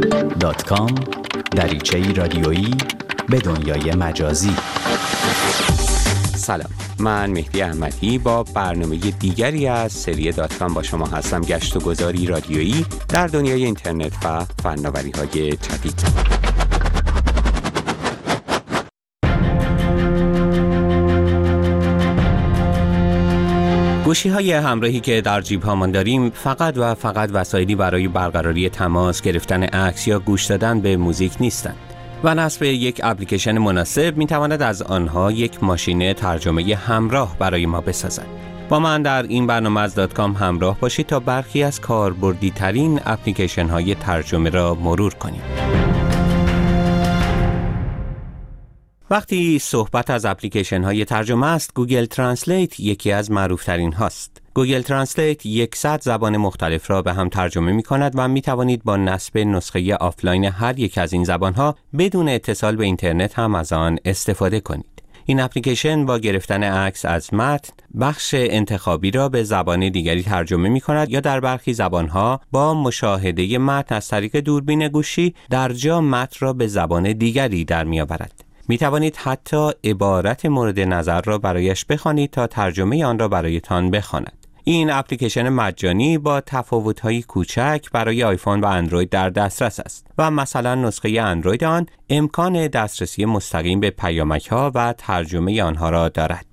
yandex.com دریچه‌ای رادیویی به دنیای مجازی. سلام، من مهدی احمدی با برنامه دیگری از سری .com با شما هستم. گشت و گذاری رادیویی در دنیای اینترنت و فناوری‌های جدید. گوشی‌های همراهی که در جیب‌هامان داریم فقط وسایلی برای برقراری تماس، گرفتن عکس یا گوش دادن به موزیک نیستند و نصب یک اپلیکیشن مناسب می‌تواند از آنها یک ماشین ترجمه همراه برای ما بسازد. با من در این برنامه از .com همراه باشید تا برخی از کاربردی‌ترین اپلیکیشن‌های ترجمه را مرور کنیم. وقتی صحبت از اپلیکیشن‌های ترجمه است، گوگل ترنسلیت یکی از معروف‌ترین هاست. گوگل ترنسلیت 100 زبان مختلف را به هم ترجمه می‌کند و می‌توانید با نصب نسخه آفلاین هر یک از این زبان‌ها بدون اتصال به اینترنت هم از آن استفاده کنید. این اپلیکیشن با گرفتن عکس از متن، بخش انتخابی را به زبان دیگری ترجمه می‌کند یا در برخی زبان‌ها با مشاهده متن از طریق دوربین گوشی در جا متن را به زبان دیگری در می‌آورد. می توانید حتی عبارت مورد نظر را برایش بخوانید تا ترجمه آن را برایتان بخواند. این اپلیکیشن مجانی با تفاوت‌های کوچک برای آیفون و اندروید در دسترس است و مثلا نسخه اندروید آن امکان دسترسی مستقیم به پیامک‌ها و ترجمه آنها را دارد.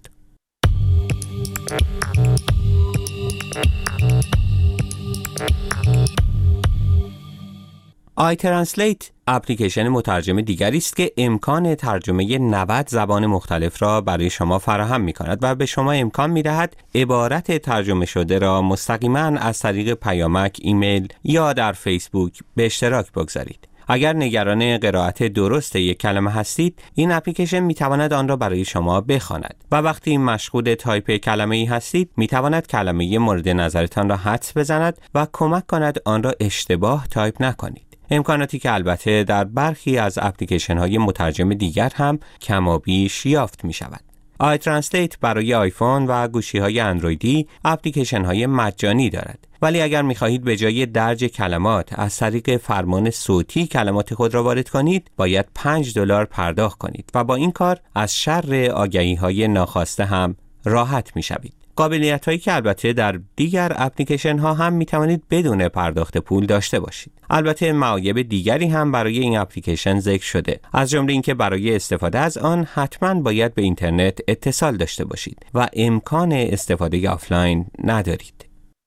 آیترنسلیت اپلیکیشن مترجم دیگری است که امکان ترجمه 90 زبان مختلف را برای شما فراهم می‌کند و به شما امکان می‌دهد عبارت ترجمه شده را مستقیما از طریق پیامک، ایمیل یا در فیسبوک به اشتراک بگذارید. اگر نگران قرائت درست یک کلمه هستید، این اپلیکیشن می‌تواند آن را برای شما بخواند و وقتی مشغول تایپ کلمه‌ای هستید، می‌تواند کلمه مورد نظرتان را حدس بزند و کمک کند آن را اشتباه تایپ نکنید. امکاناتی که البته در برخی از اپلیکیشن‌های مترجم دیگر هم کم و بیش یافت می‌شود. آیترنسلیت برای آیفون و گوشی‌های اندرویدی اپلیکیشن‌های مجانی دارد. ولی اگر می‌خواهید به جای درج کلمات از طریق فرمان صوتی کلمات خود را وارد کنید، باید $5 پرداخت کنید و با این کار از شر آگهی‌های ناخواسته هم راحت می‌شوید. قابلیت‌هایی که البته در دیگر اپلیکیشن‌ها هم می‌توانید بدون پرداخت پول داشته باشید. البته معایب دیگری هم برای این اپلیکیشن ذکر شده، از جمله اینکه برای استفاده از آن حتماً باید به اینترنت اتصال داشته باشید و امکان استفاده آفلاین ندارید.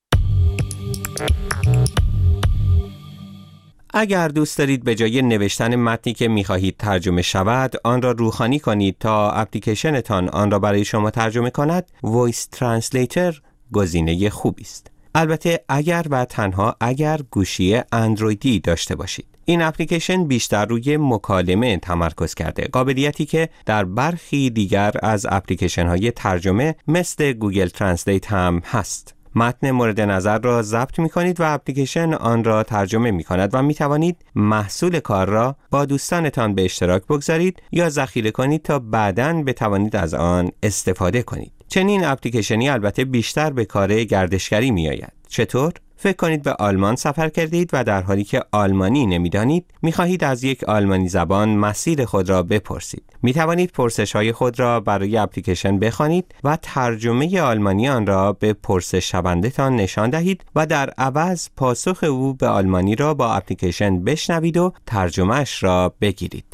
اگر دوست دارید به جای نوشتن متنی که می‌خواهید ترجمه شود، آن را روخوانی کنید تا اپلیکیشنتان آن را برای شما ترجمه کند، وایس ترنسلیتر گزینه خوبی است. البته اگر و تنها اگر گوشی اندرویدی داشته باشید. این اپلیکیشن بیشتر روی مکالمه تمرکز کرده، قابلیتی که در برخی دیگر از اپلیکیشن‌های ترجمه مثل گوگل ترنسلیت هم هست. متن مورد نظر را ضبط می کنید و اپلیکیشن آن را ترجمه می کند و می توانید محصول کار را با دوستانتان به اشتراک بگذارید یا ذخیره کنید تا بعداً بتوانید از آن استفاده کنید. چنین اپلیکیشنی البته بیشتر به کار گردشگری می آید. چطور؟ فکر کنید به آلمان سفر کردید و در حالی که آلمانی نمی‌دانید، می‌خواهید از یک آلمانی زبان مسیر خود را بپرسید. می‌توانید پرسش‌های خود را برای اپلیکیشن بخوانید و ترجمه آلمانی آن را به پرسش شونده‌تان نشان دهید و در عوض پاسخ او به آلمانی را با اپلیکیشن بشنوید و ترجمه‌اش را بگیرید.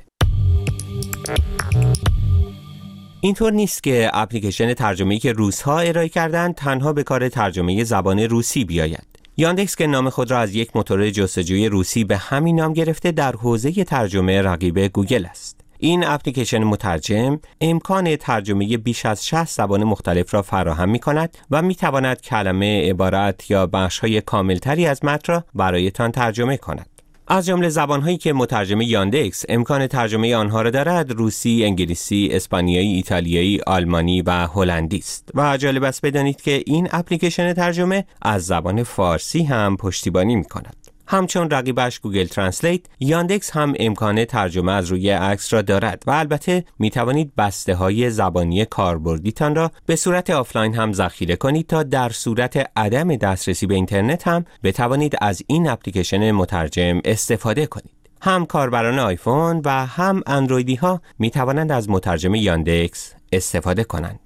اینطور نیست که اپلیکیشن ترجمه‌ای که روس‌ها ارائه کردند تنها به کار ترجمه زبان روسی بیاید. یاندکس که نام خود را از یک موتور جستجوی روسی به همین نام گرفته، در حوزه ترجمه رقیب گوگل است. این اپلیکیشن مترجم امکان ترجمه بیش از 60 زبان مختلف را فراهم می‌کند و می‌تواند کلمه، عبارت یا بخش‌های کاملتری از متن را برایتان ترجمه کند. از جمله زبان‌هایی که مترجم یاندکس امکان ترجمه آنها را دارد، روسی، انگلیسی، اسپانیایی، ایتالیایی، آلمانی و هلندی است. و جالب است بدانید که این اپلیکیشن ترجمه از زبان فارسی هم پشتیبانی می‌کند. همچون رقیبش گوگل ترنسلیت، یاندکس هم امکان ترجمه از روی عکس را دارد و البته می توانید بسته‌های زبانی کاربردیتان را به صورت آفلاین هم ذخیره کنید تا در صورت عدم دسترسی به اینترنت هم بتوانید از این اپلیکیشن مترجم استفاده کنید. هم کاربران آیفون و هم اندرویدی ها می توانند از مترجم یاندکس استفاده کنند.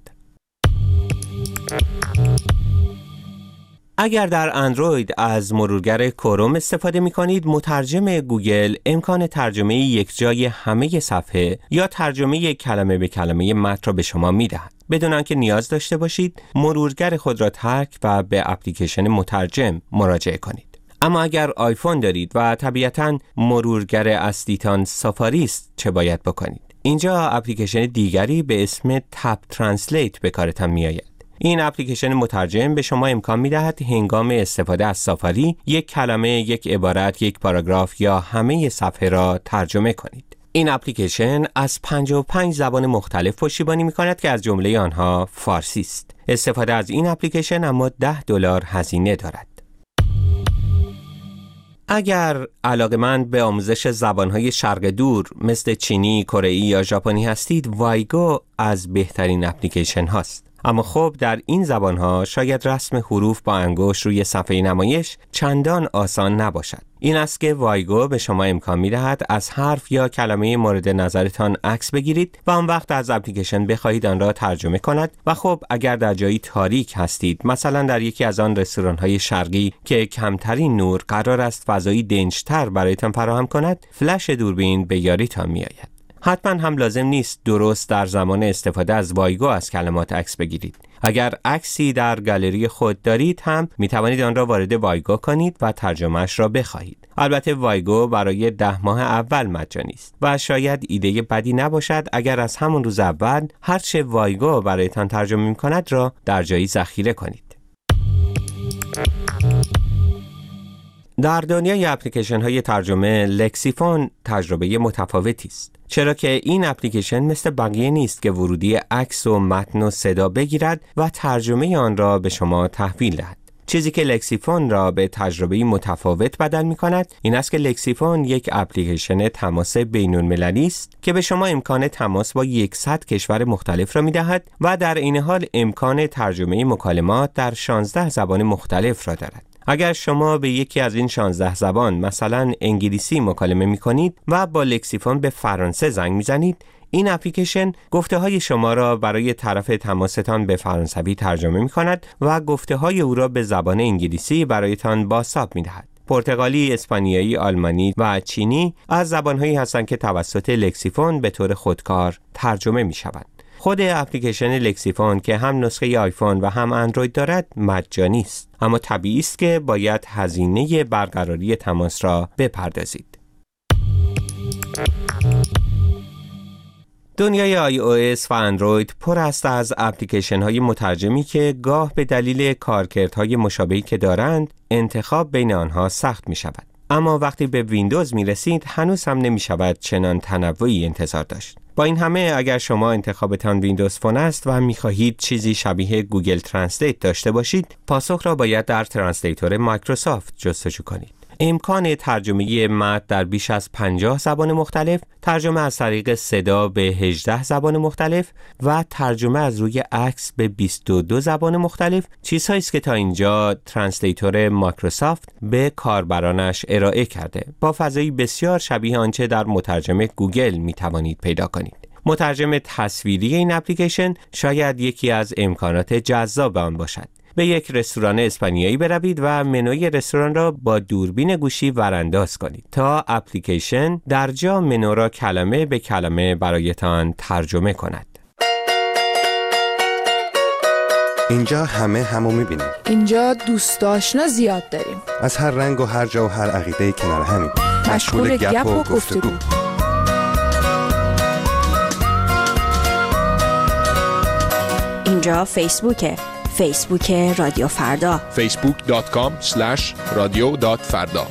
اگر در اندروید از مرورگر کروم استفاده می کنید، مترجم گوگل امکان ترجمه یک جای همه صفحه یا ترجمه کلمه به کلمه متن را به شما می دهد، بدون آنکه نیاز داشته باشید مرورگر خود را ترک و به اپلیکیشن مترجم مراجعه کنید. اما اگر آیفون دارید و طبیعتاً مرورگر اصلیتان سافاری است، چه باید بکنید؟ اینجا اپلیکیشن دیگری به اسم تپ ترنسلیت به کارتان می آید. این اپلیکیشن مترجم به شما امکان می‌دهد هنگام استفاده از سافاری یک کلمه، یک عبارت، یک پاراگراف یا همه صفحه را ترجمه کنید. این اپلیکیشن از 55 زبان مختلف پشتیبانی می‌کند که از جمله آنها فارسی است. استفاده از این اپلیکیشن اما $10 هزینه دارد. اگر علاقه‌مند به آموزش زبان‌های شرق دور مثل چینی، کره‌ای یا ژاپنی هستید، وایگو از بهترین اپلیکیشن هاست. اما خب در این زبان‌ها شاید رسم حروف با انگشت روی صفحه نمایش چندان آسان نباشد. این است که وایگو به شما امکان می‌دهد از حرف یا کلمه مورد نظرتان عکس بگیرید و آن وقت از اپلیکیشن بخواهید آن را ترجمه کند و خب اگر در جایی تاریک هستید، مثلا در یکی از آن رستوران‌های شرقی که کمترین نور قرار است فضایی دنج‌تر برایتان فراهم کند، فلش دوربین به یاریتان می‌آید. حتما هم لازم نیست درست در زمان استفاده از وایگو از کلمات عکس بگیرید. اگر عکسی در گالری خود دارید هم می توانید آن را وارد وایگو کنید و ترجمهش را بخواهید. البته وایگو برای 10 ماه اول مجانی است و شاید ایده بدی نباشد اگر از همون روز اول هرچه وایگو برایتان ترجمه می کند را در جایی ذخیره کنید. در دنیای اپلیکیشن های ترجمه، لکسیفون تجربه متفاوتی است، چرا که این اپلیکیشن مثل بقیه نیست که ورودی عکس و متن و صدا بگیرد و ترجمه آن را به شما تحویل دهد. چیزی که لکسیفون را به تجربه متفاوت بدل می کند این است که لکسیفون یک اپلیکیشن تماس بین‌المللی است که به شما امکان تماس با 100 کشور مختلف را می دهد و در این حال امکان ترجمه مکالمات در 16 زبان مختلف را دارد. اگر شما به یکی از این 16 زبان مثلا انگلیسی مکالمه می کنید و با لکسیفون به فرانسه زنگ می زنید، این اپلیکیشن گفته های شما را برای طرف تماستان به فرانسوی ترجمه می کند و گفته های او را به زبان انگلیسی برایتان بازتاب می دهد. پرتغالی، اسپانیایی، آلمانی و چینی از زبان‌هایی هستند که توسط لکسیفون به طور خودکار ترجمه می شوند. خود اپلیکیشن لکسیفون که هم نسخه آیفون و هم اندروید دارد مجانی است، اما طبیعی است که باید هزینه برقراری تماس را بپردازید. دنیای iOS و اندروید پر است از اپلیکیشن های مترجمی که گاه به دلیل کارکردهای مشابهی که دارند انتخاب بین آنها سخت می شود. اما وقتی به ویندوز می رسید هنوز هم نمی شود چنان تنوعی انتظار داشت. با این همه اگر شما انتخابتان ویندوز فون است و می خواهید چیزی شبیه گوگل ترنسلیت داشته باشید، پاسخ را باید در ترنسلیتور مایکروسافت جستجو کنید. امکان ترجمه متن در بیش از 50 زبان مختلف، ترجمه از طریق صدا به 18 زبان مختلف و ترجمه از روی عکس به 22 زبان مختلف چیزهایی است که تا اینجا ترنسلیتور مایکروسافت به کاربرانش ارائه کرده. با فضایی بسیار شبیه آنچه در مترجم گوگل می توانید پیدا کنید. مترجم تصویری این اپلیکیشن شاید یکی از امکانات جذاب آن باشد. به یک رستوران اسپانیایی بروید و منوی رستوران را با دوربین گوشی ورانداز کنید تا اپلیکیشن در جا منو را کلمه به کلمه برایتان ترجمه کند. اینجا همو می‌بینیم. اینجا دوست آشنا زیاد داریم. از هر رنگ و هر جا و هر عقیده‌ای کنار همیم. مشغول گپ و گفتگو. اینجا فیسبوکه. فیسبوک رادیو فردا. facebook.com/radio.farda.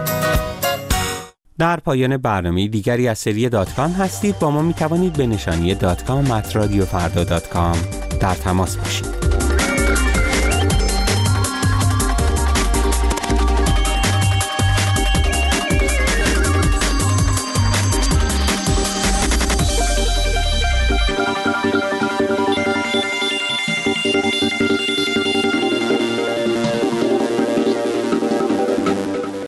در پایان برنامه دیگری از سری .com هستید. با ما می توانید به نشانی .com@radiofarda.com در تماس باشید.